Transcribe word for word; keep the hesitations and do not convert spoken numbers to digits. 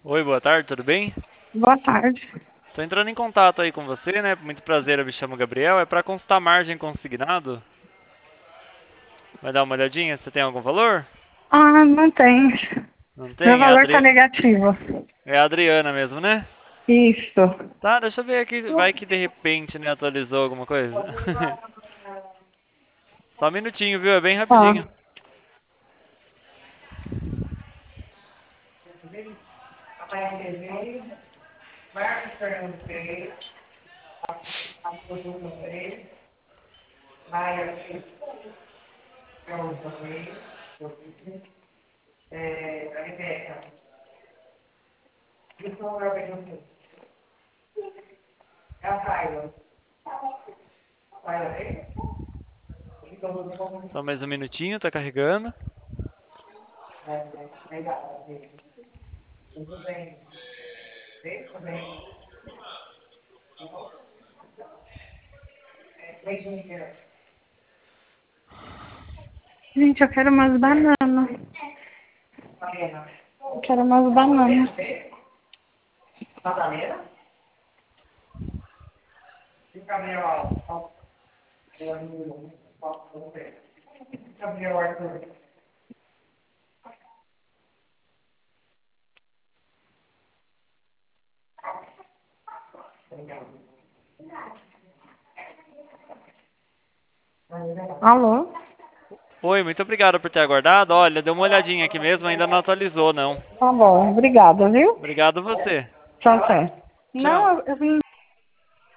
Oi, boa tarde, tudo bem? Boa tarde. Tô entrando em contato aí com você, né? Muito prazer, eu me chamo Gabriel. É para consultar margem consignado. Vai dar uma olhadinha? Você tem algum valor? Ah, não tem. Não Meu tem? É a, valor tá Adri... negativo. é a Adriana mesmo, né? Isso. Tá, deixa eu ver aqui. Vai que de repente, né, atualizou alguma coisa. Só um minutinho, viu? É bem Ó. rapidinho. Só mais um minutinho, tá carregando. Gente, eu quero umas bananas. Eu quero umas bananas. Alô? Oi, muito obrigado por ter aguardado. Olha, deu uma olhadinha aqui mesmo, ainda não atualizou, não. Tá bom, obrigada, viu? Obrigado você. Tchau, tchau. Tchau. Não, eu eu vim